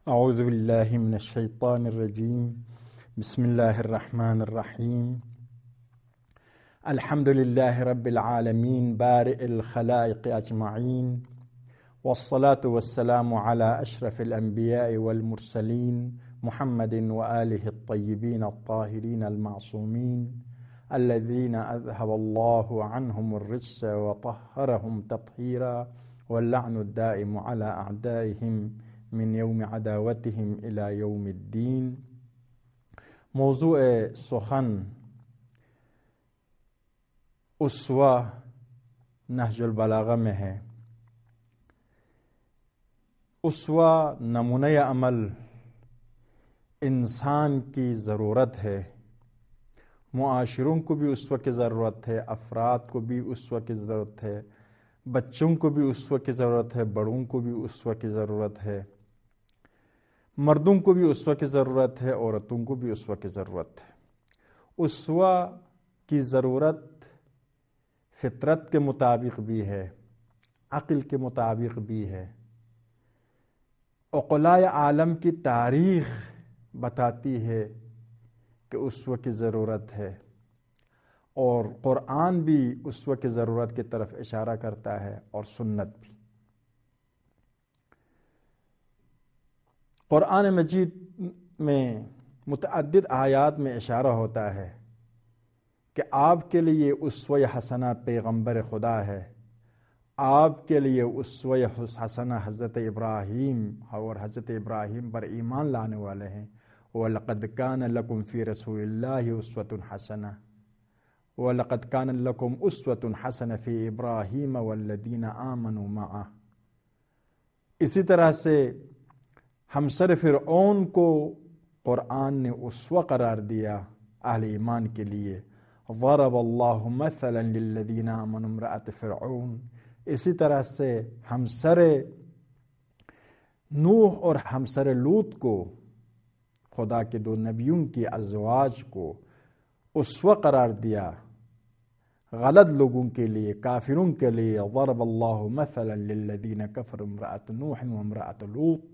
أعوذ بالله من الشيطان الرجيم. بسم الله الرحمن الرحيم. الحمد لله رب العالمين بارئ الخلائق أجمعين، والصلاة والسلام على أشرف الأنبياء والمرسلين محمد وآله الطيبين الطاهرين المعصومين الذين أذهب الله عنهم الرجس وطهرهم تطهيرا، واللعن الدائم على أعدائهم من یوم عداوتهم الى یوم الدین. موضوع سخن اسوہ نہج البلاغہ میں ہے. اسوہ نمونہ عمل انسان کی ضرورت ہے. معاشروں کو بھی اسوہ کی ضرورت ہے، افراد کو بھی اسوہ کی ضرورت ہے، بچوں کو بھی اسوہ کی ضرورت ہے، بڑوں کو بھی اسوہ کی ضرورت ہے، مردوں کو بھی اسوہ کی ضرورت ہے، عورتوں کو بھی اسوہ کی ضرورت ہے. اسوہ کی ضرورت فطرت کے مطابق بھی ہے، عقل کے مطابق بھی ہے. عقلاء عالم کی تاریخ بتاتی ہے کہ اسوہ کی ضرورت ہے، اور قرآن بھی اسوہ کی ضرورت کی طرف اشارہ کرتا ہے، اور سنت بھی. قرآن مجید میں متعدد آیات میں اشارہ ہوتا ہے کہ آپ کے لیے اسوہ حسنہ پیغمبر خدا ہے، آپ کے لیے اسوہ حسنہ حضرت ابراہیم اور حضرت ابراہیم پر ایمان لانے والے ہیں. وَلَقَدْ كَانَ لَكُمْ فِي رَسُولِ اللَّهِ أُسْوَةٌ حَسَنَةٌ وَلَقَدْ كَانَ لَكُمْ أُسْوَةٌ حَسَنَةٌ فِي إِبْرَاهِيمَ وَالَّذِينَ آمَنُوا مَعَهُ. اسی طرح سے ہمسر فرعون کو قرآن نے اسوہ قرار دیا اہل ایمان کے لیے. ضرب اللہ مثلا للذین آمنوا امرأۃ فرعون. اسی طرح سے ہمسر نوح اور ہمسر لوط کو، خدا کے دو نبیوں کی ازواج کو اسوہ قرار دیا غلط لوگوں کے لیے، کافروں کے لیے. ضرب اللہ مثلا للذین کفروا امرأۃ نوح وامرأۃ لوط.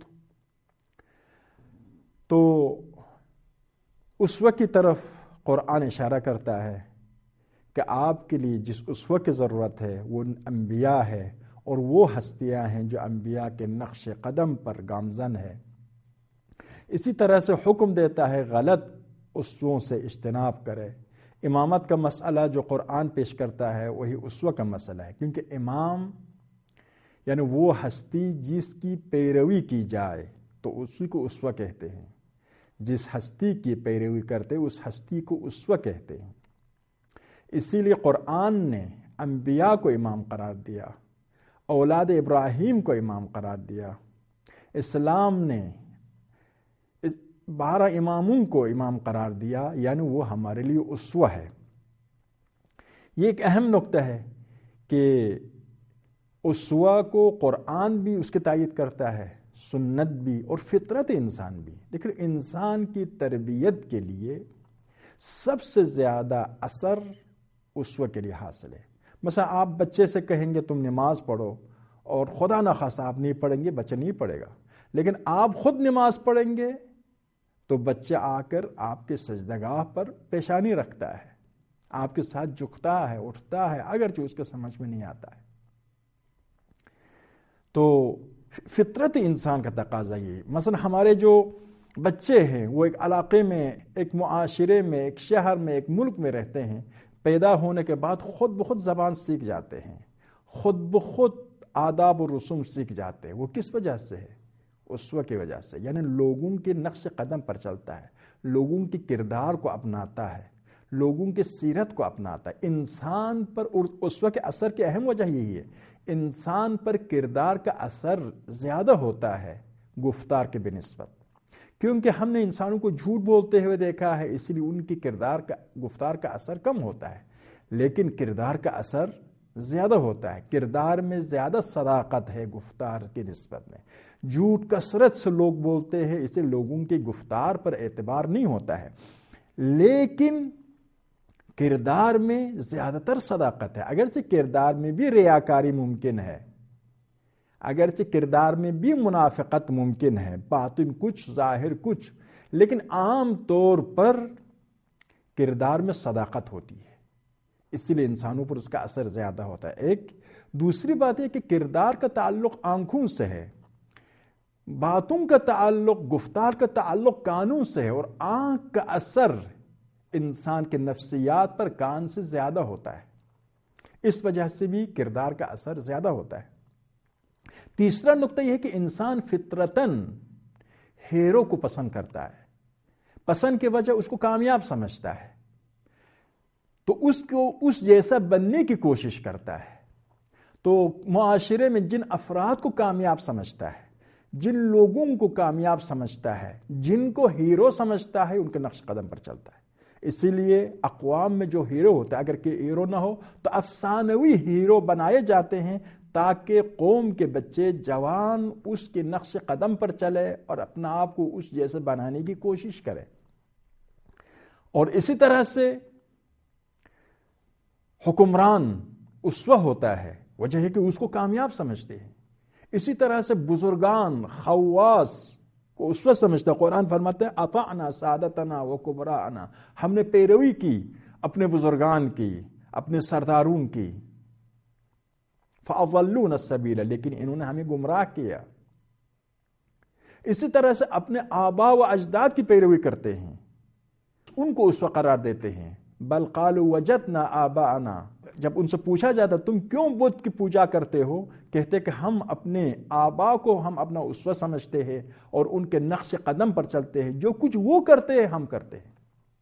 تو اسوہ کی طرف قرآن اشارہ کرتا ہے کہ آپ کے لیے جس اسوہ کی ضرورت ہے وہ انبیاء ہے، اور وہ ہستیاں ہیں جو انبیاء کے نقش قدم پر گامزن ہے. اسی طرح سے حکم دیتا ہے غلط اسووں سے اجتناب کرے. امامت کا مسئلہ جو قرآن پیش کرتا ہے وہی اسوہ کا مسئلہ ہے، کیونکہ امام یعنی وہ ہستی جس کی پیروی کی جائے تو اسی کو اسوہ کہتے ہیں. جس ہستی کی پیروی کرتے اس ہستی کو اسوہ کہتے ہیں. اسی لیے قرآن نے انبیاء کو امام قرار دیا، اولاد ابراہیم کو امام قرار دیا. اسلام نے 12 اماموں کو امام قرار دیا، یعنی وہ ہمارے لیے اسوہ ہے. یہ ایک اہم نقطہ ہے کہ اسوہ کو قرآن بھی اس کی تائید کرتا ہے، سنت بھی، اور فطرت انسان بھی. لیکن انسان کی تربیت کے لیے سب سے زیادہ اثر اسوہ کے لیے حاصل ہے. مثلا آپ بچے سے کہیں گے تم نماز پڑھو، اور خدا نخواستہ آپ نہیں پڑھیں گے، بچہ نہیں پڑھے گا. لیکن آپ خود نماز پڑھیں گے تو بچہ آ کر آپ کے سجدگاہ پر پیشانی رکھتا ہے، آپ کے ساتھ جھکتا ہے، اٹھتا ہے، اگرچہ اس کے سمجھ میں نہیں آتا ہے. تو فطرت انسان کا تقاضا یہ. مثلا ہمارے جو بچے ہیں وہ ایک علاقے میں، ایک معاشرے میں، ایک شہر میں، ایک ملک میں رہتے ہیں. پیدا ہونے کے بعد خود بخود زبان سیکھ جاتے ہیں، خود بخود آداب و رسوم سیکھ جاتے ہیں. وہ کس وجہ سے ہے؟ اسوہ کی وجہ سے. یعنی لوگوں کے نقش قدم پر چلتا ہے، لوگوں کے کردار کو اپناتا ہے، لوگوں کی سیرت کو اپناتا ہے. انسان پر اسوہ کے اثر کی اہم وجہ یہی ہے. انسان پر کردار کا اثر زیادہ ہوتا ہے گفتار کے بنسبت، کیونکہ ہم نے انسانوں کو جھوٹ بولتے ہوئے دیکھا ہے، اس لیے ان کی گفتار کا اثر کم ہوتا ہے. لیکن کردار کا اثر زیادہ ہوتا ہے. کردار میں زیادہ صداقت ہے گفتار کی نسبت میں. جھوٹ کثرت سے لوگ بولتے ہیں، اس لیے لوگوں کی گفتار پر اعتبار نہیں ہوتا ہے. لیکن کردار میں زیادہ تر صداقت ہے. اگرچہ کردار میں بھی ریاکاری ممکن ہے، اگرچہ کردار میں بھی منافقت ممکن ہے، باطن کچھ ظاہر کچھ، لیکن عام طور پر کردار میں صداقت ہوتی ہے، اسی لیے انسانوں پر اس کا اثر زیادہ ہوتا ہے۔ ایک دوسری بات ہے کہ کردار کا تعلق آنکھوں سے ہے، باتوں کا تعلق، گفتار کا تعلق کانوں سے ہے، اور آنکھ کا اثر انسان کے نفسیات پر کان سے زیادہ ہوتا ہے، اس وجہ سے بھی کردار کا اثر زیادہ ہوتا ہے۔ تیسرا نقطہ یہ ہے کہ انسان فطرتاً ہیرو کو پسند کرتا ہے، پسند کی وجہ اس کو کامیاب سمجھتا ہے، تو اس کو اس جیسا بننے کی کوشش کرتا ہے۔ تو معاشرے میں جن افراد کو کامیاب سمجھتا ہے، جن لوگوں کو کامیاب سمجھتا ہے، جن کو ہیرو سمجھتا ہے، ان کے نقش قدم پر چلتا ہے۔ اسی لیے اقوام میں جو ہیرو ہوتا ہے، اگر کہ ہیرو نہ ہو تو افسانوی ہیرو بنائے جاتے ہیں تاکہ قوم کے بچے جوان اس کے نقش قدم پر چلے اور اپنا آپ کو اس جیسے بنانے کی کوشش کرے۔ اور اسی طرح سے حکمران اسوہ ہوتا ہے، وجہ ہے کہ اس کو کامیاب سمجھتے ہیں۔ اسی طرح سے بزرگان خواص کو اسوہ سمجھتا ہے۔ قرآن فرماتا ہے اطعنا سادتنا و کبراءنا، ہم نے پیروی کی اپنے بزرگان کی، اپنے سرداروں کی، فاضلونا السبیل، لیکن انہوں نے ہمیں گمراہ کیا۔ اسی طرح سے اپنے آباء و اجداد کی پیروی کرتے ہیں، ان کو اسوہ قرار دیتے ہیں۔ بل قالوا وجدنا آباءنا، جب ان سے پوچھا جاتا تم کیوں بت کی پوجا کرتے ہو، کہتے کہ ہم اپنے آباء کو ہم اپنا اسوہ سمجھتے ہیں اور ان کے نقش قدم پر چلتے ہیں، جو کچھ وہ کرتے ہیں ہم کرتے ہیں۔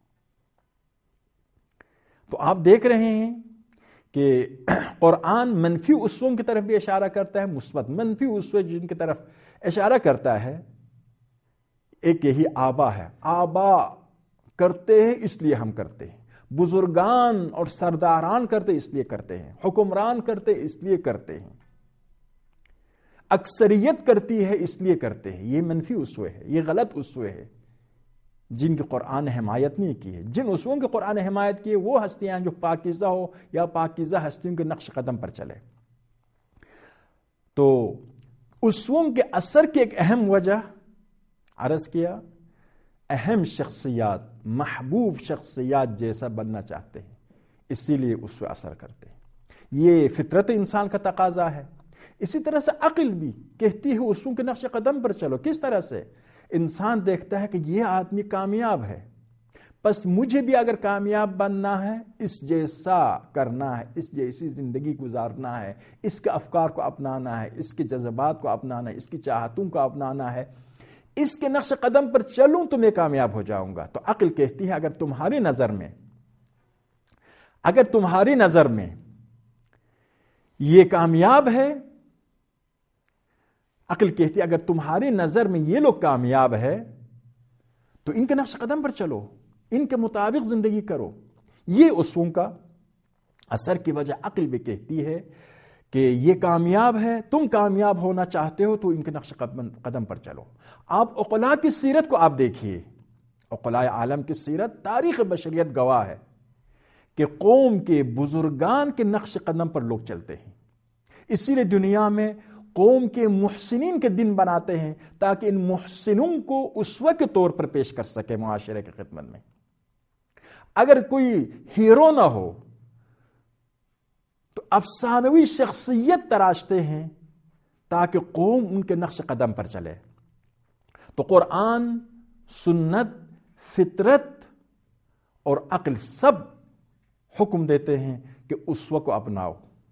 تو آپ دیکھ رہے ہیں کہ قرآن منفی اسووں کی طرف بھی اشارہ کرتا ہے، مثبت منفی اسوے جن کی طرف اشارہ کرتا ہے، ایک یہی آبا ہے، آبا کرتے ہیں اس لیے ہم کرتے ہیں، بزرگان اور سرداران کرتے اس لیے کرتے ہیں، حکمران کرتے اس لیے کرتے ہیں، اکثریت کرتی ہے اس لیے کرتے ہیں۔ یہ منفی اسوے ہے، یہ غلط اسوے ہے جن کی قرآن نے حمایت نہیں کی ہے۔ جن اسووں کی قرآن نے حمایت کی ہے وہ ہستیاں جو پاکیزہ ہو یا پاکیزہ ہستیوں کے نقش قدم پر چلے۔ تو اسووں کے اثر کی ایک اہم وجہ عرض کیا، اہم شخصیات، محبوب شخصیات جیسا بننا چاہتے ہیں، اسی لیے اس پہ اثر کرتے ہیں۔ یہ فطرت انسان کا تقاضا ہے۔ اسی طرح سے عقل بھی کہتی ہے اسوں کے نقش قدم پر چلو۔ کس طرح سے؟ انسان دیکھتا ہے کہ یہ آدمی کامیاب ہے، بس مجھے بھی اگر کامیاب بننا ہے، اس جیسا کرنا ہے، اس جیسی زندگی گزارنا ہے، اس کے افکار کو اپنانا ہے، اس کے جذبات کو اپنانا ہے، اس کی چاہتوں کو اپنانا ہے، اس کے نقش قدم پر چلوں تو میں کامیاب ہو جاؤں گا۔ تو عقل کہتی ہے اگر تمہاری نظر میں یہ کامیاب ہے، عقل کہتی ہے اگر تمہاری نظر میں یہ لوگ کامیاب ہے تو ان کے نقش قدم پر چلو، ان کے مطابق زندگی کرو۔ یہ اسووں کا اثر کی وجہ عقل بھی کہتی ہے کہ یہ کامیاب ہے، تم کامیاب ہونا چاہتے ہو تو ان کے نقش قدم پر چلو۔ آپ عقلاء کی سیرت کو آپ دیکھیے، عقلاء عالم کی سیرت، تاریخ بشریت گواہ ہے کہ قوم کے بزرگان کے نقش قدم پر لوگ چلتے ہیں۔ اسی لیے دنیا میں قوم کے محسنین کے دن بناتے ہیں تاکہ ان محسنوں کو اسوہ کے طور پر پیش کر سکے معاشرے کی خدمت میں۔ اگر کوئی ہیرو نہ ہو تو افسانوی شخصیت تراشتے ہیں تاکہ قوم ان کے نقش قدم پر چلے۔ تو قرآن، سنت، فطرت اور عقل سب حکم دیتے ہیں کہ اسوہ کو اپناؤ۔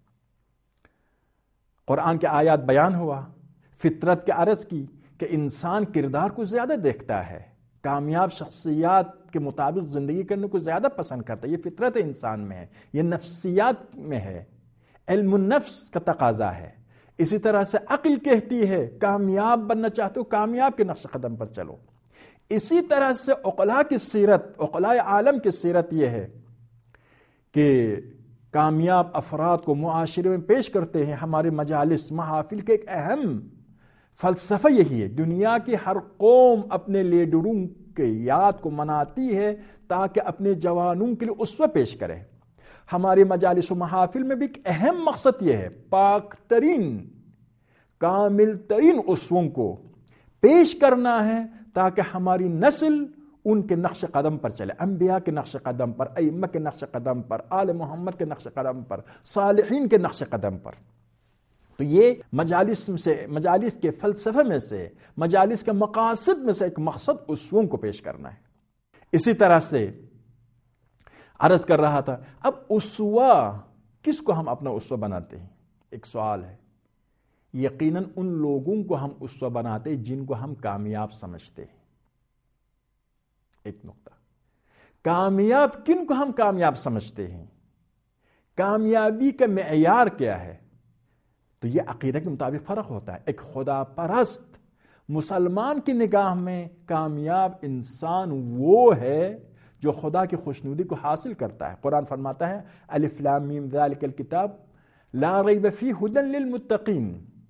قرآن کے آیات بیان ہوا، فطرت کے عرض کی کہ انسان کردار کو زیادہ دیکھتا ہے، کامیاب شخصیات کے مطابق زندگی کرنے کو زیادہ پسند کرتا ہے۔ یہ فطرت انسان میں ہے، یہ نفسیات میں ہے، علم النفس کا تقاضا ہے۔ اسی طرح سے عقل کہتی ہے کامیاب بننا چاہتے ہو، کامیاب کے نقش قدم پر چلو۔ اسی طرح سے عقلاء کی سیرت، عقلاء عالم کی سیرت یہ ہے کہ کامیاب افراد کو معاشرے میں پیش کرتے ہیں۔ ہمارے مجالس، محافل کے ایک اہم فلسفہ یہی ہے، دنیا کی ہر قوم اپنے لیڈروں کے یاد کو مناتی ہے تاکہ اپنے جوانوں کے لیے اسوہ پیش کرے۔ ہمارے مجالس و محافل میں بھی ایک اہم مقصد یہ ہے، پاک ترین کامل ترین اسووں کو پیش کرنا ہے تاکہ ہماری نسل ان کے نقش قدم پر چلے، انبیاء کے نقش قدم پر، ائمہ کے نقش قدم پر، آل محمد کے نقش قدم پر، صالحین کے نقش قدم پر۔ تو یہ مجالس کے فلسفے میں سے، مجالس کے مقاصد میں سے ایک مقصد اسووں کو پیش کرنا ہے۔ اسی طرح سے عرض کر رہا تھا، اب اسوہ کس کو ہم اپنا اسوہ بناتے ہیں؟ ایک سوال ہے۔ یقیناً ان لوگوں کو ہم اسوہ بناتے ہیں جن کو ہم کامیاب سمجھتے ہیں۔ ایک نقطہ، کامیاب کن کو ہم کامیاب سمجھتے ہیں؟ کامیابی کا معیار کیا ہے؟ تو یہ عقیدہ کے مطابق فرق ہوتا ہے۔ ایک خدا پرست مسلمان کی نگاہ میں کامیاب انسان وہ ہے جو خدا کی خوشنودی کو حاصل کرتا ہے۔ قرآن فرماتا ہے الف لام میم ذالک الکتاب لا ریب فیہ ھدی للمتقین۔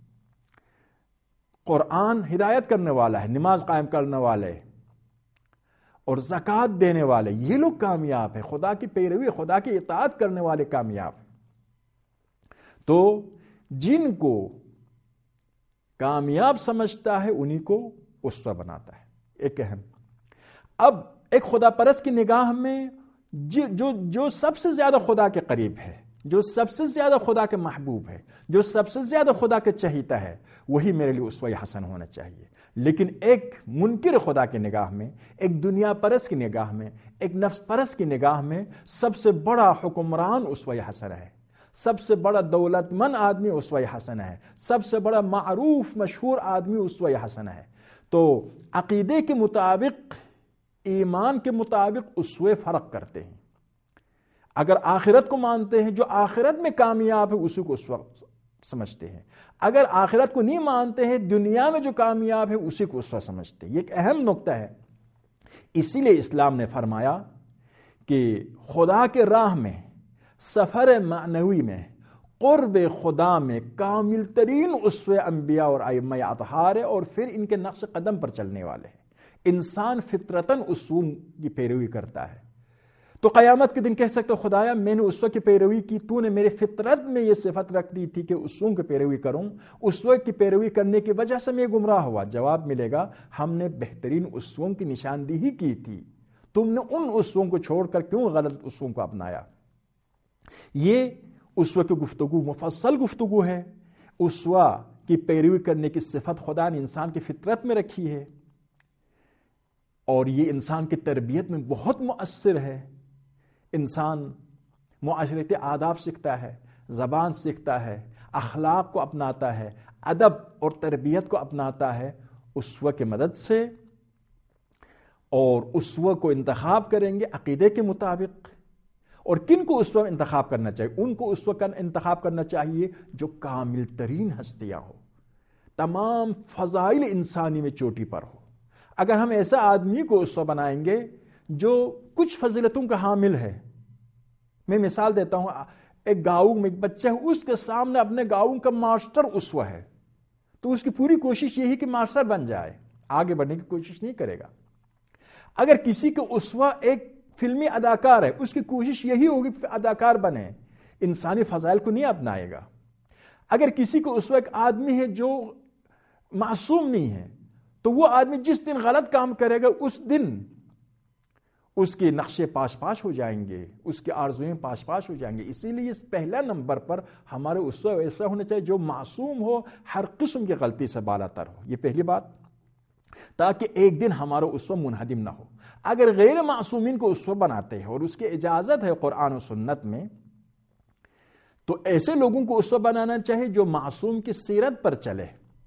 قرآن ہدایت کرنے والا ہے، نماز قائم کرنے والے اور زکوٰۃ دینے والے، یہ لوگ کامیاب ہیں، خدا کی پیروی، خدا کی اطاعت کرنے والے کامیاب ہیں۔ تو جن کو کامیاب سمجھتا ہے انہی کو اسوہ بناتا ہے۔ ایک اہم، اب ایک خدا پرست کی نگاہ میں جو سب سے زیادہ خدا کے قریب ہے، جو سب سے زیادہ خدا کے محبوب ہے، جو سب سے زیادہ خدا کے چہیتا ہے، وہی میرے لیے اسوہ حسن ہونا چاہیے۔ لیکن ایک منکر خدا کی نگاہ میں، ایک دنیا پرست کی نگاہ میں، ایک نفس پرست کی نگاہ میں سب سے بڑا حکمران اسوہ حسن ہے، سب سے بڑا دولت مند آدمی اسوہ حسن ہے، سب سے بڑا معروف مشہور آدمی اسوہ حسن ہے۔ تو عقیدے کے مطابق، ایمان کے مطابق اسوے فرق کرتے ہیں۔ اگر آخرت کو مانتے ہیں، جو آخرت میں کامیاب ہے اسی کو اسوہ سمجھتے ہیں۔ اگر آخرت کو نہیں مانتے ہیں، دنیا میں جو کامیاب ہے اسی کو اسوہ سمجھتے ہیں۔ یہ ایک اہم نقطہ ہے۔ اسی لیے اسلام نے فرمایا کہ خدا کے راہ میں، سفر معنوی میں، قرب خدا میں کامل ترین اسوے انبیاء اور ائمہ اطہار ہے، اور پھر ان کے نقش قدم پر چلنے والے ہیں۔ انسان فطرتاً اسووں کی پیروی کرتا ہے۔ تو قیامت کے دن کہہ سکتے خدایا میں نے اسوہ کی پیروی کی، تو نے میرے فطرت میں یہ صفت رکھ دی تھی کہ اسووں کی پیروی کروں، اسوہ کی پیروی کرنے کی وجہ سے میں گمراہ ہوا۔ جواب ملے گا ہم نے بہترین اسووں کی نشاندہی کی تھی، تم نے ان اسووں کو چھوڑ کر کیوں غلط اسووں کو اپنایا؟ یہ اسوہ کی گفتگو مفصل گفتگو ہے۔ اسوہ کی پیروی کرنے کی صفت خدا نے انسان کی فطرت میں رکھی ہے، اور یہ انسان کی تربیت میں بہت مؤثر ہے۔ انسان معاشرتی آداب سیکھتا ہے، زبان سیکھتا ہے، اخلاق کو اپناتا ہے، ادب اور تربیت کو اپناتا ہے اسوہ کی مدد سے۔ اور اسوہ کو انتخاب کریں گے عقیدے کے مطابق۔ اور کن کو اسوہ انتخاب کرنا چاہیے؟ ان کو اسوہ کا انتخاب کرنا چاہیے جو کامل ترین ہستیاں ہو، تمام فضائل انسانی میں چوٹی پر ہو۔ اگر ہم ایسا آدمی کو اسوہ بنائیں گے جو کچھ فضیلتوں کا حامل ہے، میں مثال دیتا ہوں، ایک گاؤں میں ایک بچہ ہے، اس کے سامنے اپنے گاؤں کا ماسٹر اسوہ ہے، تو اس کی پوری کوشش یہی کہ ماسٹر بن جائے، آگے بڑھنے کی کوشش نہیں کرے گا۔ اگر کسی کا اسوہ ایک فلمی اداکار ہے، اس کی کوشش یہی ہوگی کہ اداکار بنے، انسانی فضائل کو نہیں اپنائے گا۔ اگر کسی کو اسوہ ایک آدمی ہے جو معصوم نہیں ہے، تو وہ آدمی جس دن غلط کام کرے گا اس دن اس کے نقشے پاش پاش ہو جائیں گے، اس کی آرزویں پاش پاش ہو جائیں گے۔ اسی لیے اس پہلا نمبر پر ہمارے اسوہ ایسا ہونا چاہیے جو معصوم ہو، ہر قسم کی غلطی سے بالا تر ہو، یہ پہلی بات، تاکہ ایک دن ہمارا اسوہ منہدم نہ ہو۔ اگر غیر معصومین کو اسوہ بناتے ہیں اور اس کی اجازت ہے قرآن و سنت میں، تو ایسے لوگوں کو اسوہ بنانا چاہیے جو معصوم کی سیرت پر چلے۔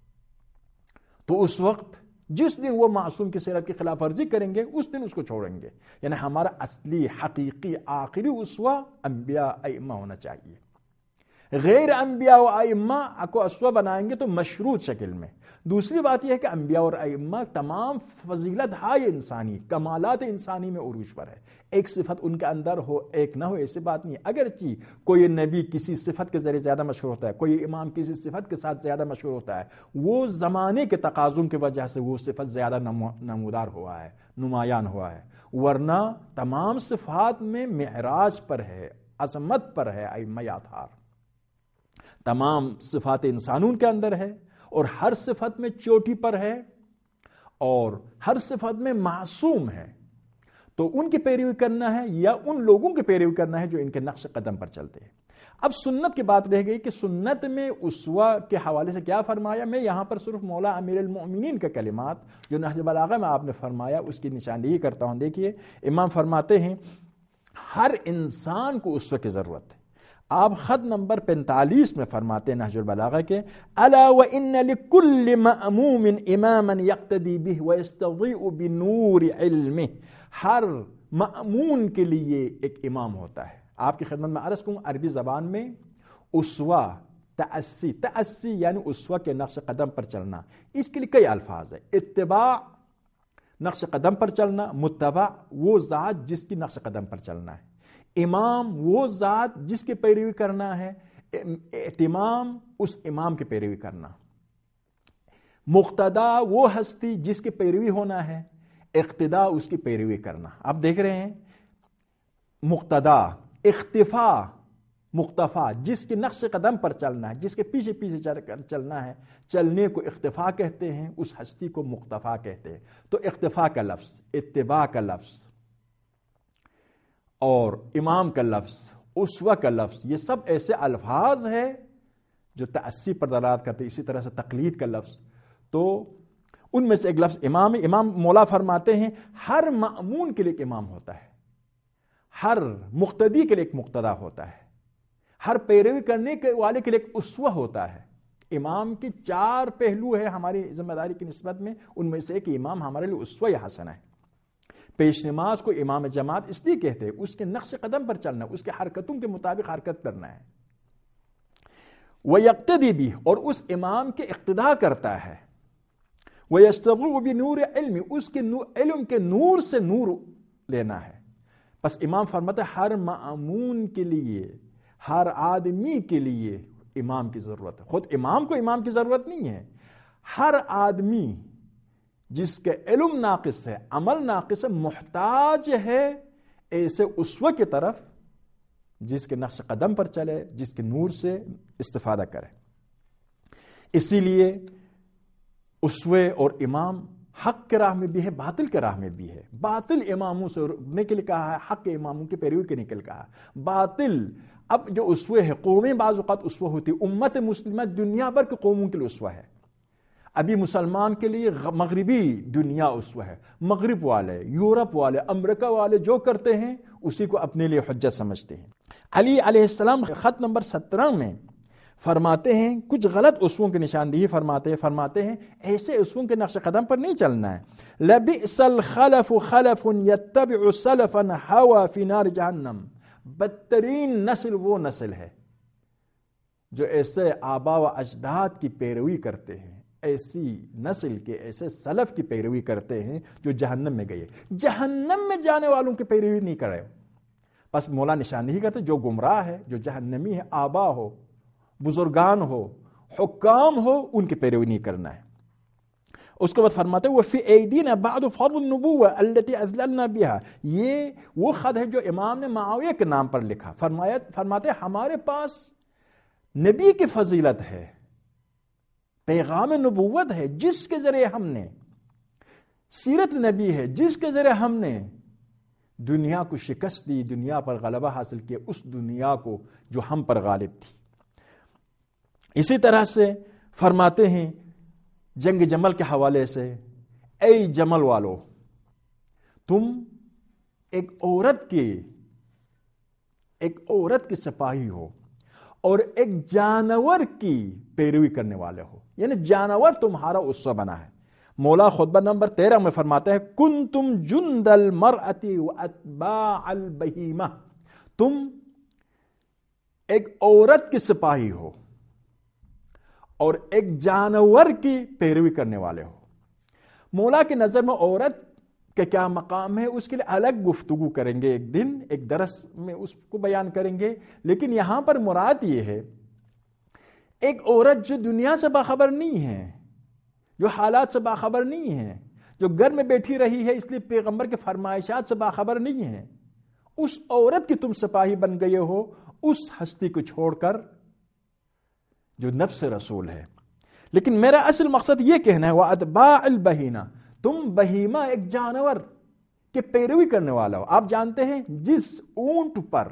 تو اس وقت جس دن وہ معصوم کی سیرت کی خلاف ورزی کریں گے اس دن اس کو چھوڑیں گے۔ یعنی ہمارا اصلی حقیقی آخری اسوہ انبیاء ائمہ ہونا چاہیے۔ غیر انبیاء و ائمہ کو اسوہ بنائیں گے تو مشروط شکل میں۔ دوسری بات یہ ہے کہ انبیاء اور ائمہ تمام فضیلت ہائے انسانی، کمالات انسانی میں عروج پر ہے۔ ایک صفت ان کے اندر ہو ایک نہ ہو ایسی بات نہیں ہے۔ اگرچہ کوئی نبی کسی صفت کے ذریعے زیادہ مشہور ہوتا ہے، کوئی امام کسی صفت کے ساتھ زیادہ مشہور ہوتا ہے، وہ زمانے کے تقاضوں کی وجہ سے وہ صفت زیادہ نمودار ہوا ہے، نمایاں ہوا ہے، ورنہ تمام صفات میں معراج پر ہے، عظمت پر ہے ائمہ اطہار۔ تمام صفات انسانوں کے اندر ہے اور ہر صفت میں چوٹی پر ہے اور ہر صفت میں معصوم ہے، تو ان کی پیروی کرنا ہے یا ان لوگوں کی پیروی کرنا ہے جو ان کے نقش قدم پر چلتے ہیں۔ اب سنت کی بات رہ گئی کہ سنت میں اسوہ کے حوالے سے کیا فرمایا۔ میں یہاں پر صرف مولا امیر المؤمنین کے کلمات جو نہج البلاغہ میں آپ نے فرمایا اس کی نشاندہی کرتا ہوں۔ دیکھیے امام فرماتے ہیں ہر انسان کو اسوہ کی ضرورت ہے۔ آپ خط نمبر 45 میں فرماتے ہیں نہج البلاغہ کے الا وان لكل مأموم اماما يقتدي به ويستضيء بنور علمه، ہر مأمون کے لیے ایک امام ہوتا ہے۔ آپ کی خدمت میں عرض کروں عربی زبان میں اسوہ تأسی یعنی اسوہ کے نقش قدم پر چلنا، اس کے لیے کئی الفاظ ہیں۔ اتباع نقش قدم پر چلنا، متبع وہ ذات جس کی نقش قدم پر چلنا ہے، امام وہ ذات جس کی پیروی کرنا ہے، اہتمام اس امام کی پیروی کرنا، مقتدا وہ ہستی جس کی پیروی ہونا ہے، اقتدا اس کی پیروی کرنا۔ آپ دیکھ رہے ہیں مقتدا، اختفا مقتفا جس کے نقش قدم پر چلنا ہے، جس کے پیچھے پیچھے چلنا ہے، چلنے کو اختفا کہتے ہیں، اس ہستی کو مقتفا کہتے ہیں۔ تو اختفا کا لفظ، اتباع کا لفظ اور امام کا لفظ، اسوہ کا لفظ، یہ سب ایسے الفاظ ہیں جو تأسی پر دلالت کرتے ہیں۔ اسی طرح سے تقلید کا لفظ، تو ان میں سے ایک لفظ امام ہے۔ امام مولا فرماتے ہیں ہر مأمون کے لیے ایک امام ہوتا ہے، ہر مقتدی کے لیے ایک مقتدا ہوتا ہے، ہر پیروی کرنے کے والے کے لیے ایک اسوہ ہوتا ہے۔ امام کی 4 پہلو ہے ہماری ذمہ داری کی نسبت میں، ان میں سے ایک امام ہمارے لیے اسوہ حسنہ ہے۔ پیش نماز کو امام جماعت اس لیے کہتے ہیں اس کے نقش قدم پر چلنا، اس کے حرکتوں کے مطابق حرکت کرنا ہے۔ وَيَقْتَدِي بِهِ اور اس امام کے اقتداء کرتا ہے۔ وَيَسْتَضِيءُ بِنُورِ عِلْمِ اس کے علم کے نور سے نور لینا ہے۔ بس امام فرماتا ہے ہر مأمون کے لیے، ہر آدمی کے لیے امام کی ضرورت ہے۔ خود امام کو امام کی ضرورت نہیں ہے، ہر آدمی جس کے علم ناقص ہے، عمل ناقص ہے، محتاج ہے ایسے اسوہ کی طرف جس کے نقش قدم پر چلے، جس کے نور سے استفادہ کرے۔ اسی لیے اسوہ اور امام حق کے راہ میں بھی ہے، باطل کے راہ میں بھی ہے۔ باطل اماموں سے رکنے کے لیے کہا ہے، حق کے اماموں کی پیروی کرنے کے لیے کہا ہے۔ باطل اب جو اسوہ ہے، قومیں بعض اوقات اسوہ ہوتی، امت مسلمہ دنیا بھر کے قوموں کے لیے اسوہ ہے۔ ابھی مسلمان کے لیے مغربی دنیا اسوہ ہے، مغرب والے، یورپ والے، امریکہ والے جو کرتے ہیں اسی کو اپنے لیے حجت سمجھتے ہیں۔ علی علیہ السلام خط نمبر 17 میں فرماتے ہیں کچھ غلط اسووں کی نشاندہی فرماتے ہیں ایسے اسووں کے نقش قدم پر نہیں چلنا ہے۔ لَبِئْسَ الْخَلَفُ خَلَفٌ يَتَّبِعُ سَلَفًا هَوَى فِي نَارِ جہنم، بدترین نسل وہ نسل ہے جو ایسے آبا و اجداد کی پیروی کرتے ہیں، ایسی نسل کے ایسے سلف کی پیروی کرتے ہیں جو جہنم میں گئے۔ جہنم میں جانے والوں کی پیروی نہیں کرے، بس مولا نشاندہی کرتے جو گمراہ ہے، جو جہنمی ہے، آبا ہو، بزرگان ہو، حکام ہو، ان کی پیروی نہیں کرنا ہے۔ اس کے بعد فرماتے ہیں وَفِي أَيْدِينَا بَعْدُ فَضْلُ النُّبُوَّةِ الَّتِي أَذْلَلْنَا بِهَا، یہ وہ خط ہے جو امام نے معاویہ کے نام پر لکھا۔ فرماتے ہیں ہمارے پاس نبی کی فضیلت ہے، پیغام نبوت ہے جس کے ذریعے ہم نے، سیرت نبی ہے جس کے ذریعے ہم نے دنیا کو شکست دی، دنیا پر غلبہ حاصل کیا، اس دنیا کو جو ہم پر غالب تھی۔ اسی طرح سے فرماتے ہیں جنگ جمل کے حوالے سے، اے جمل والو، تم ایک عورت کی سپاہی ہو اور ایک جانور کی پیروی کرنے والے ہو، یعنی جانور تمہارا اسوہ بنا ہے۔ مولا خطبہ نمبر 13 میں فرماتا ہے کنتم جند المرأة واتباع البہیمہ، تم ایک عورت کی سپاہی ہو اور ایک جانور کی پیروی کرنے والے ہو۔ مولا کی نظر میں عورت کا کیا مقام ہے اس کے لیے الگ گفتگو کریں گے، ایک دن ایک درس میں اس کو بیان کریں گے، لیکن یہاں پر مراد یہ ہے ایک عورت جو دنیا سے باخبر نہیں ہے، جو حالات سے باخبر نہیں ہے، جو گھر میں بیٹھی رہی ہے اس لیے پیغمبر کے فرمائشات سے باخبر نہیں ہے، اس عورت کی تم سپاہی بن گئے ہو، اس ہستی کو چھوڑ کر جو نفس رسول ہے۔ لیکن میرا اصل مقصد یہ کہنا ہے وَأَتْبَاعِ الْبَهِينَ، تم بہیمہ ایک جانور کے پیروی کرنے والا ہو. آپ جانتے ہیں جس اونٹ پر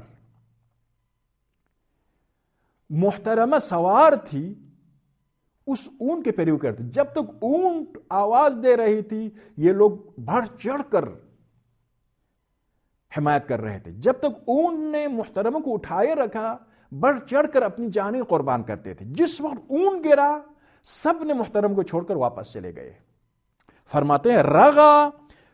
محترمہ سوار تھی اس اونٹ کے پیروی کرتے. جب تک اونٹ آواز دے رہی تھی یہ لوگ بڑھ چڑھ کر حمایت کر رہے تھے. جب تک اونٹ نے محترمہ کو اٹھائے رکھا بڑھ چڑھ کر اپنی جانیں قربان کرتے تھے. جس وقت اونٹ گرا سب نے محترم کو چھوڑ کر واپس چلے گئے. فرماتے ہیں رغا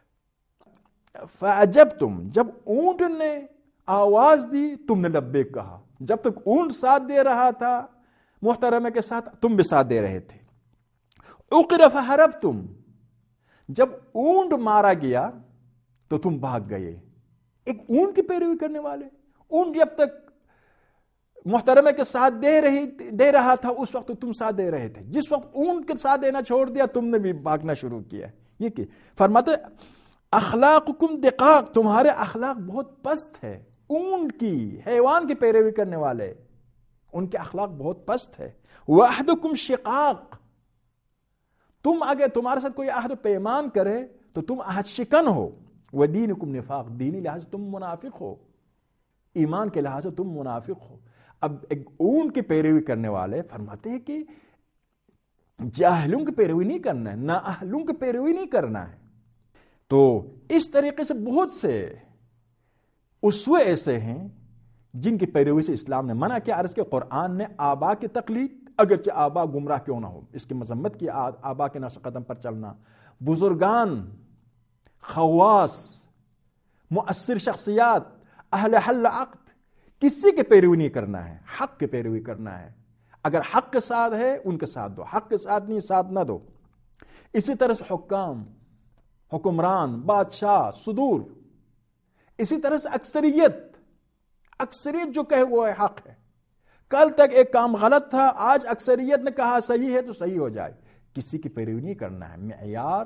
فعجبتم، جب اونٹ نے آواز دی تم نے لبیک کہا. جب تک اونٹ ساتھ دے رہا تھا محترمہ کے ساتھ تم بھی ساتھ دے رہے تھے. اقر فہربتم، جب اونٹ مارا گیا تو تم بھاگ گئے. ایک اونٹ کی پیروی کرنے والے. اونٹ جب تک محترمہ کے ساتھ دے رہا تھا اس وقت تم ساتھ دے رہے تھے. جس وقت اونٹ کے ساتھ دینا چھوڑ دیا تم نے بھی بھاگنا شروع کیا. یہ کہ فرماتے اخلاقکم دقاق، تمہارے اخلاق بہت پست ہے. اونٹ کی، حیوان کی پیروی کرنے والے ان کے اخلاق بہت پست ہے. وعہدکم شقاق، تم اگر تمہارے ساتھ کوئی عہد و پیمان کرے تو تم عہد شکن ہو. ودینکم نفاق، دینی لحاظ سے تم منافق ہو، ایمان کے لحاظ سے تم منافق ہو. اب ایک اونٹ کی پیروی کرنے والے فرماتے ہیں کہ جاہلوں کی پیروی نہیں کرنا ہے، نااہلوں کی پیروی نہیں کرنا ہے. تو اس طریقے سے بہت سے اسوے ایسے ہیں جن کی پیروی سے اسلام نے منع کیا. عرض کہ قرآن نے آبا کی تقلید، اگرچہ آبا گمراہ کیوں نہ ہو، اس کی مذمت کی. آبا کے نقش قدم پر چلنا، بزرگان، خواص، مؤثر شخصیات، اہل حل عقد، کسی کے پیروی نہیں کرنا ہے، حق کے پیروی کرنا ہے. اگر حق کے ساتھ ہے ان کے ساتھ دو، حق کے ساتھ نہیں ساتھ نہ دو. اسی طرح سے حکام، حکمران، بادشاہ، صدور، اسی طرح سے اکثریت جو کہے وہ حق ہے. کل تک ایک کام غلط تھا، آج اکثریت نے کہا صحیح ہے تو صحیح ہو جائے. کسی کی پیروی نہیں کرنا ہے. معیار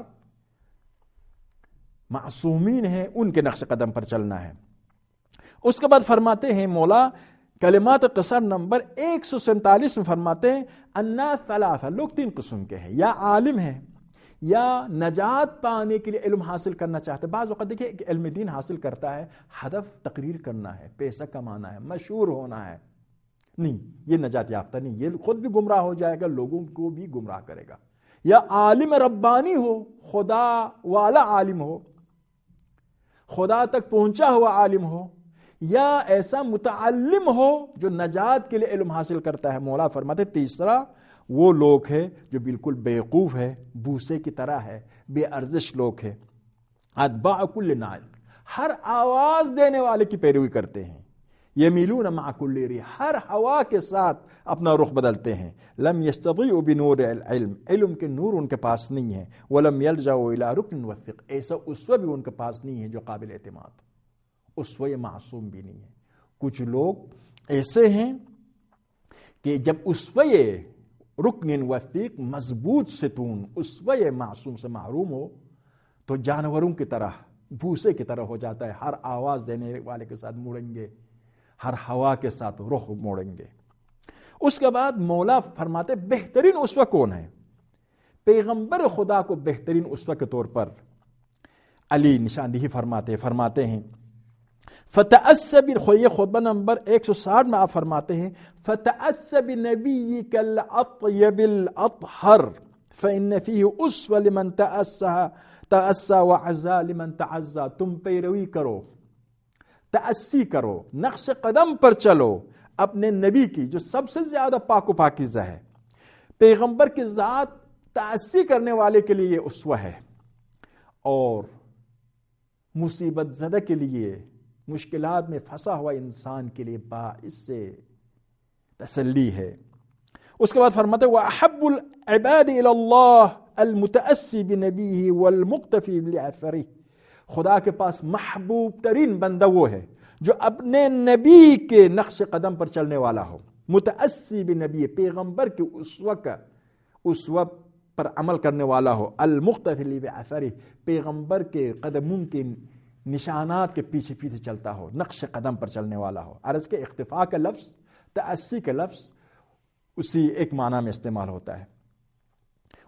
معصومین ہیں ان کے نقش قدم پر چلنا ہے. اس کے بعد فرماتے ہیں مولا کلمات قصر نمبر 147 میں فرماتے ہیں الناس ثلاثہ، لوگ تین قسم کے ہیں، یا عالم ہیں یا نجات پانے کے لیے علم حاصل کرنا چاہتے. بعض اوقات دیکھیں ایک علم دین حاصل کرتا ہے، ہدف تقریر کرنا ہے، پیسہ کمانا ہے، مشہور ہونا ہے. نہیں، یہ نجات یافتہ نہیں، یہ خود بھی گمراہ ہو جائے گا، لوگوں کو بھی گمراہ کرے گا. یا عالم ربانی ہو، خدا والا عالم ہو، خدا تک پہنچا ہوا عالم ہو، یا ایسا متعلم ہو جو نجات کے لیے علم حاصل کرتا ہے. مولا فرماتے تیسرا وہ لوگ ہیں جو بالکل بیوقوف ہے، بوسے کی طرح ہے، بے ارزش لوگ ہیں. اتباع کل ناطق، ہر آواز دینے والے کی پیروی کرتے ہیں. یمیلون مع کل ریح، ہر ہوا کے ساتھ اپنا رخ بدلتے ہیں. لم یستطیعوا بنور العلم، علم کے نور ان کے پاس نہیں ہے. ولم یلجؤوا الی رکن وثق، ایسا اسوہ بھی ان کے پاس نہیں ہے جو قابل اعتماد. اسوہ معصوم بھی نہیں ہے. کچھ لوگ ایسے ہیں کہ جب اسوہ رکن وثیق، مضبوط ستون، اسوہ معصوم سے محروم ہو تو جانوروں کی طرح، بھوسے کی طرح ہو جاتا ہے. ہر آواز دینے والے کے ساتھ مڑیں گے، ہر ہوا کے ساتھ رخ موڑیں گے. اس کے بعد مولا فرماتے بہترین اسوہ کون ہے؟ پیغمبر خدا کو بہترین اسوہ کے طور پر علی نشاندہی فرماتے ہیں فتأس یہ خطبہ نمبر 160 میں آپ فرماتے ہیں فتأس بنبیک الاطیب الاطہر فإن فیہ اسوہ لمن تأسى وعزا لمن تعزا. تم پیروی کرو، تأسی کرو، نقش قدم پر چلو اپنے نبی کی جو سب سے زیادہ پاک و پاکیزہ ہے. پیغمبر کی ذات تأسی کرنے والے کے لیے یہ اسوہ ہے، اور مصیبت زدہ کے لیے، مشکلات میں پھنسا ہوا انسان کے لیے باعث سے تسلی ہے. اس کے بعد فرماتے وَأَحَبُّ الْعِبَادِ إِلَى اللَّهِ الْمُتَأَسِّي بِنَبِيهِ وَالْمُقْتَفِي بِأَثَرِهِ. خدا کے پاس محبوب ترین بندہ وہ ہے جو اپنے نبی کے نقش قدم پر چلنے والا ہو. متأسی بنبی، پیغمبر کے اسوہ پر عمل کرنے والا ہو. المقتفی بأثرہ، پیغمبر کے قدموں کے نشانات کے پیچھے پیچھے چلتا ہو، نقش قدم پر چلنے والا ہو. عرض کے اختفاء کا لفظ، تأسی کا لفظ اسی ایک معنی میں استعمال ہوتا ہے.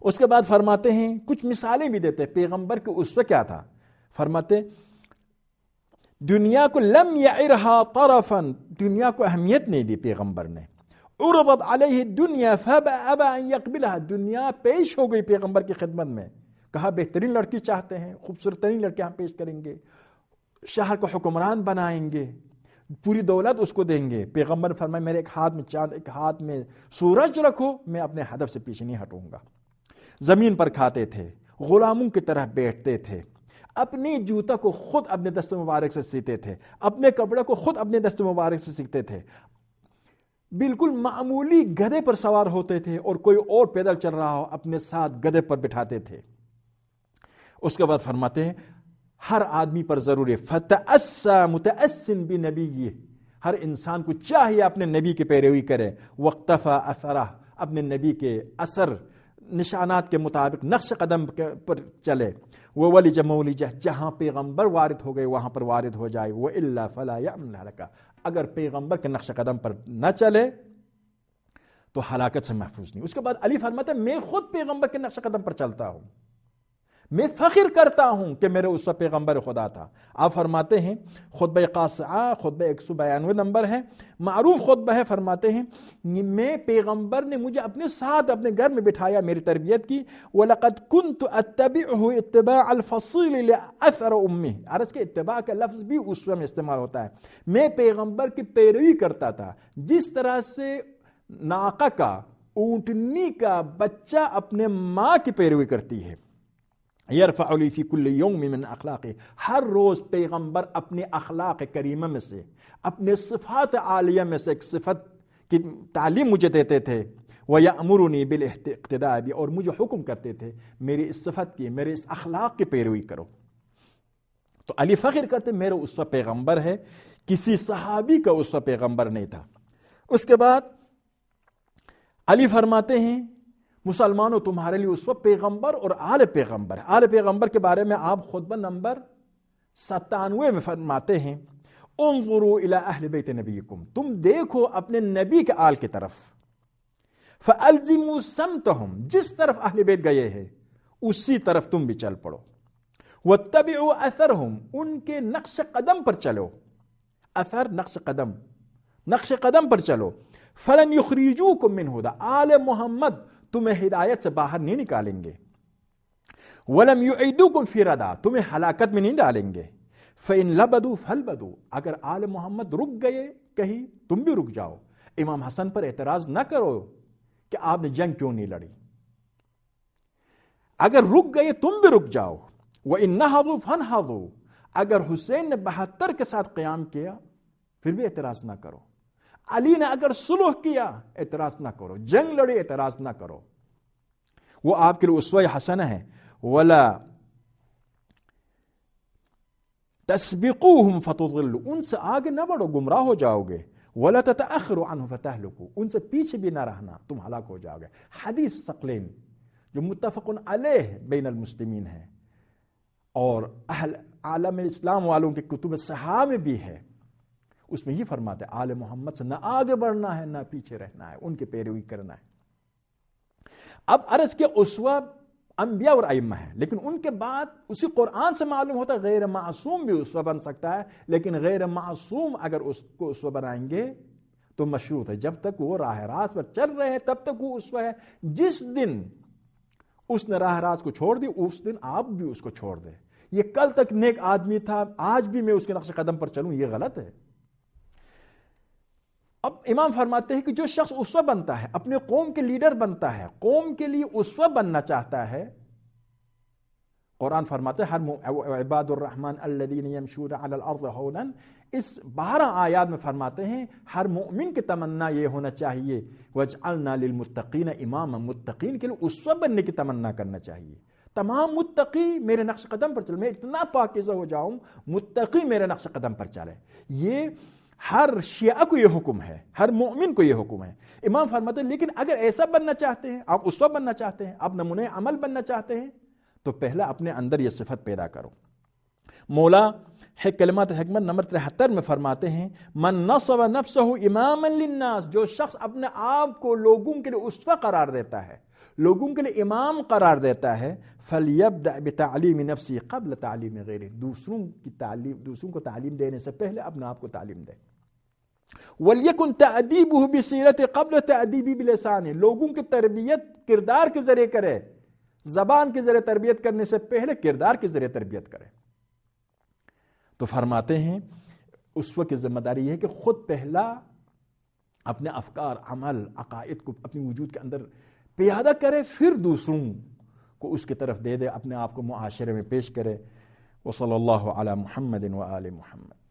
اس کے بعد فرماتے ہیں کچھ مثالیں بھی دیتے ہیں پیغمبر کے اسوہ کیا تھا. فرماتے دنیا کو لم یعرہا طرفا، دنیا کو اہمیت نہیں دی پیغمبر نے. عرضت علیہ الدنیا فابى ان یقبلها، دنیا پیش ہو گئی پیغمبر کی خدمت میں. کہا بہترین لڑکی چاہتے ہیں، خوبصورت ترین لڑکی ہم پیش کریں گے، شہر کو حکمران بنائیں گے، پوری دولت اس کو دیں گے. پیغمبر نے فرمایا میرے ایک ہاتھ میں چاند ایک ہاتھ میں سورج رکھو، میں اپنے ہدف سے پیچھے نہیں ہٹوں گا. زمین پر کھاتے تھے، غلاموں کی طرح بیٹھتے تھے، اپنی جوتا کو خود اپنے دست مبارک سے سیتے تھے، اپنے کپڑے کو خود اپنے دست مبارک سے سیتے تھے، بالکل معمولی گدھے پر سوار ہوتے تھے، اور کوئی اور پیدل چل رہا ہو اپنے ساتھ گدھے پر بٹھاتے تھے. اس کے بعد فرماتے ہیں ہر آدمی پر ضروری فتأسى متأسٍ بنبیہ، ہر انسان کو چاہیے اپنے نبی کی پیروی کرے. واقتفى اثرہ، اپنے نبی کے اثر نشانات کے مطابق نقش قدم پر چلے. وولج مولجہ، جہاں پیغمبر وارد ہو گئے وہاں پر وارد ہو جائے. وإلا فلا يأمن الهلكہ، اگر پیغمبر کے نقش قدم پر نہ چلے تو ہلاکت سے محفوظ نہیں. اس کے بعد علی فرماتے ہیں میں خود پیغمبر کے نقش قدم پر چلتا ہوں، میں فخر کرتا ہوں کہ میرے اسوہ پیغمبر خدا تھا. آپ فرماتے ہیں خطبہ قاصعہ، خطبہ 192 نمبر ہے، معروف خطبہ ہے. فرماتے ہیں میں پیغمبر نے مجھے اپنے ساتھ اپنے گھر میں بٹھایا، میری تربیت کی. وَلَقَدْ كُنْتُ أَتَّبِعُهُ اتِّبَاعَ الْفَصِيلِ لِأَثَرَ أُمِّهِ، عرض کے اتباع کا لفظ بھی اسوہ میں استعمال ہوتا ہے. میں پیغمبر کی پیروی کرتا تھا جس طرح سے ناقہ کا، اونٹنی کا بچہ اپنے ماں کی پیروی کرتی ہے. یرفع لی فی کل یوم من اخلاقی، ہر روز پیغمبر اپنے اخلاق کریمہ میں سے، اپنے صفات عالیہ میں سے ایک صفت کی تعلیم مجھے دیتے تھے. وَيَأْمُرُنِي بِالْاِقْتِدَاءِ بِي، اور مجھے حکم کرتے تھے میری اس صفت کی، میرے اس اخلاق کی پیروی کرو. تو علی فخر کرتے میرے اسوہ پیغمبر ہے، کسی صحابی کا اسوہ پیغمبر نہیں تھا. اس کے بعد علی فرماتے ہیں مسلمانوں تمہارے لیے اسوہ پیغمبر اور آل پیغمبر. آل پیغمبر کے بارے میں آپ خطبہ نمبر 97 میں فرماتے ہیں انظروا الی اہل بیت نبیکم، تم دیکھو اپنے نبی کے آل کی طرف. فالزموا سمتہم، جس طرف اہل بیت گئے ہیں اسی طرف تم بھی چل پڑو. واتبعوا اثرہم، ان کے نقش قدم پر چلو. اثر نقش قدم، نقش قدم پر چلو. فلن یخرجوکم من ھدی، آل محمد تمہیں ہدایت سے باہر نہیں نکالیں گے. وَلَمْ يُعِدُوكُمْ فِي رَدَى، تمہیں ہلاکت میں نہیں ڈالیں گے. فَإِن لَبَدُوا فَالْبَدُوا، اگر آل محمد رک گئے کہیں تم بھی رک جاؤ. امام حسن پر اعتراض نہ کرو کہ آپ نے جنگ کیوں نہیں لڑی، اگر رک گئے تم بھی رک جاؤ. وَإِن نَهَضُوا فَانْهَضُوا، اگر حسین نے 72 کے ساتھ قیام کیا پھر بھی اعتراض نہ کرو. علی نے اگر صلح کیا اعتراض نہ کرو، جنگ لڑی اعتراض نہ کرو. وہ آپ کے لیے اسوہ حسنہ ہے. ولا تسبقوہم فتضلوا، ان سے آگے نہ بڑھو گمراہ ہو جاؤ گے. ولا تتأخروا عنہ فتہلکوا، ان سے پیچھے بھی نہ رہنا تم ہلاک ہو جاؤ گے. حدیث ثقلین جو متفق علیہ بین المسلمین ہے اور اہل عالم اسلام والوں کے کتب صحاح میں بھی ہے، اس میں یہ فرماتے ہیں آل محمد سے نہ آگے بڑھنا ہے نہ پیچھے رہنا ہے، ان کی پیروی کرنا ہے. اب عرض کے اسوہ انبیاء اور ائمہ ہیں، لیکن ان کے بعد اسی قرآن سے معلوم ہوتا ہے غیر معصوم بھی اسوہ بن سکتا ہے، لیکن غیر معصوم اگر اس کو اسوہ بنائیں گے تو مشروط ہے. جب تک وہ راہ راست پر چل رہے ہیں تب تک وہ اسوہ ہے. جس دن اس نے راہ راست کو چھوڑ دی اس دن آپ بھی اس کو چھوڑ دیں. یہ کل تک نیک آدمی تھا آج بھی میں اس کے نقش قدم پر چلوں، یہ غلط ہے. اب امام فرماتے ہیں کہ جو شخص اسوہ بنتا ہے، اپنے قوم کے لیڈر بنتا ہے، قوم کے لیے اسوہ بننا چاہتا ہے، قرآن فرماتے ہیں عباد الرحمن الذین یمشون علی الارض ہونا، اس 12 آیات میں فرماتے ہیں ہر مومن کی تمنا یہ ہونا چاہیے وجعلنا للمتقین اماما، متقین کے لیے اسوہ بننے کی تمنا کرنا چاہیے. تمام متقی میرے نقش قدم پر چلے، میں اتنا پاکیزہ ہو جاؤں متقی میرے نقش قدم پر چلے. یہ ہر شیعہ کو یہ حکم ہے، ہر مومن کو یہ حکم ہے. امام فرماتے ہیں لیکن اگر ایسا بننا چاہتے ہیں، آپ اسوہ بننا چاہتے ہیں، آپ نمونہ عمل بننا چاہتے ہیں تو پہلا اپنے اندر یہ صفت پیدا کرو. مولا کلمات حکمت نمبر 73 میں فرماتے ہیں من نصب نفسہ اماما للناس، جو شخص اپنے آپ کو لوگوں کے لیے اسوہ قرار دیتا ہے، لوگوں کے لیے امام قرار دیتا ہے، فَلْيَبْدَأْ بِتَعْلِيمِ نَفْسِهِ قَبْلَ تَعْلِيمِ غَيْرِهِ، دوسروں کو تعلیم دینے سے پہلے اپنے آپ کو تعلیم دے۔ وَلْيَكُنْ تَأْدِيبُهُ بِصِيرَتِهِ قَبْلَ تَأْدِيبِهِ بِلِسَانِهِ، لوگوں کی تربیت کردار کے ذریعے کرے، زبان کے ذریعے تربیت کرنے سے پہلے کردار کے ذریعے تربیت کرے۔ تو فرماتے ہیں اسوہ کی ذمہ داری یہ ہے کہ خود پہلا اپنے افکار، عمل، عقائد کو اپنی وجود کے اندر پیادہ کرے، پھر دوسروں کو اس کی طرف دے دے، اپنے آپ کو معاشرے میں پیش کرے۔ وصلی اللہ علی محمد وآل محمد۔